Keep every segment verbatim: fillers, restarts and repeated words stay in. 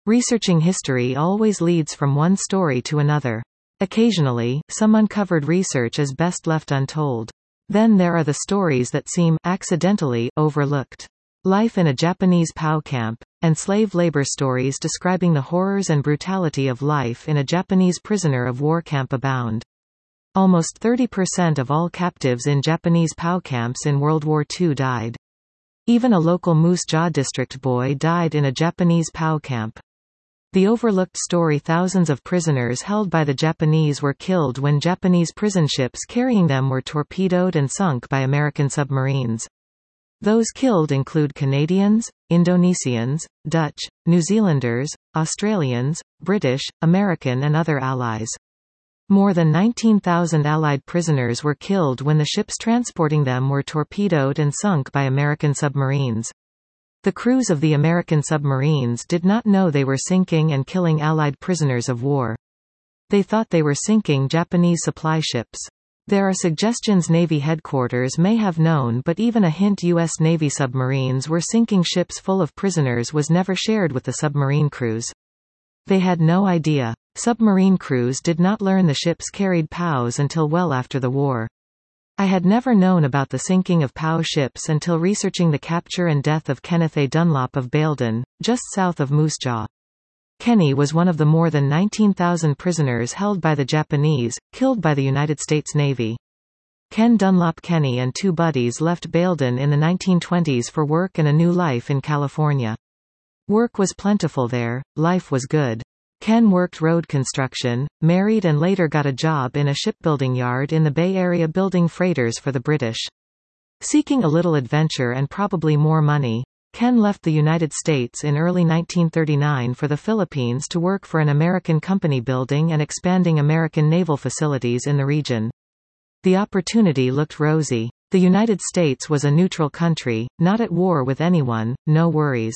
Researching history always leads from one story to another. Occasionally, some uncovered research is best left untold. Then there are the stories that seem, accidentally, overlooked. Life in a Japanese P O W camp, and slave labor stories describing the horrors and brutality of life in a Japanese prisoner of war camp abound. Almost thirty percent of all captives in Japanese P O W camps in World War Two died. Even a local Moose Jaw district boy died in a Japanese P O W camp. The overlooked story: thousands of prisoners held by the Japanese were killed when Japanese prison ships carrying them were torpedoed and sunk by American submarines. Those killed include Canadians, Indonesians, Dutch, New Zealanders, Australians, British, American and other allies. More than nineteen thousand Allied prisoners were killed when the ships transporting them were torpedoed and sunk by American submarines. The crews of the American submarines did not know they were sinking and killing Allied prisoners of war. They thought they were sinking Japanese supply ships. There are suggestions Navy headquarters may have known, but even a hint U S Navy submarines were sinking ships full of prisoners was never shared with the submarine crews. They had no idea. Submarine crews did not learn the ships carried P O Ws until well after the war. I had never known about the sinking of P O W ships until researching the capture and death of Kenneth A. Dunlop of Bayldon, just south of Moose Jaw. Kenny was one of the more than nineteen thousand prisoners held by the Japanese, killed by the United States Navy. Ken Dunlop Kenny and two buddies left Bayldon in the nineteen twenties for work and a new life in California. Work was plentiful there, life was good. Ken worked road construction, married and later got a job in a shipbuilding yard in the Bay Area building freighters for the British. Seeking a little adventure and probably more money, Ken left the United States in early nineteen thirty-nine for the Philippines to work for an American company building and expanding American naval facilities in the region. The opportunity looked rosy. The United States was a neutral country, not at war with anyone, no worries.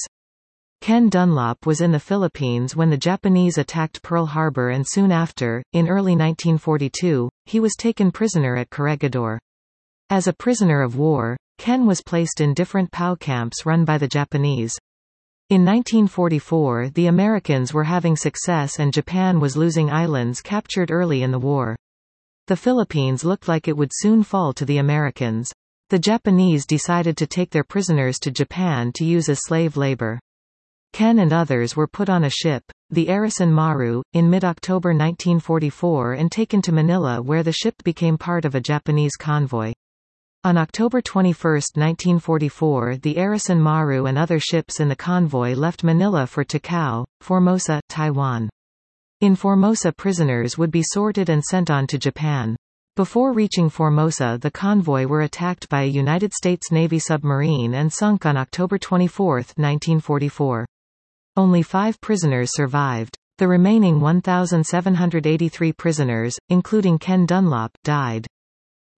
Ken Dunlop was in the Philippines when the Japanese attacked Pearl Harbor, and soon after, in early nineteen forty-two, he was taken prisoner at Corregidor. As a prisoner of war, Ken was placed in different P O W camps run by the Japanese. In nineteen forty-four, the Americans were having success and Japan was losing islands captured early in the war. The Philippines looked like it would soon fall to the Americans. The Japanese decided to take their prisoners to Japan to use as slave labor. Ken and others were put on a ship, the Arison Maru, in mid-October nineteen forty-four and taken to Manila, where the ship became part of a Japanese convoy. On October twenty-first nineteen forty-four, the Arison Maru and other ships in the convoy left Manila for Takao, Formosa, Taiwan. In Formosa, prisoners would be sorted and sent on to Japan. Before reaching Formosa, the convoy were attacked by a United States Navy submarine and sunk on October twenty-fourth nineteen forty-four. Only five prisoners survived. The remaining one thousand seven hundred eighty-three prisoners, including Ken Dunlop, died.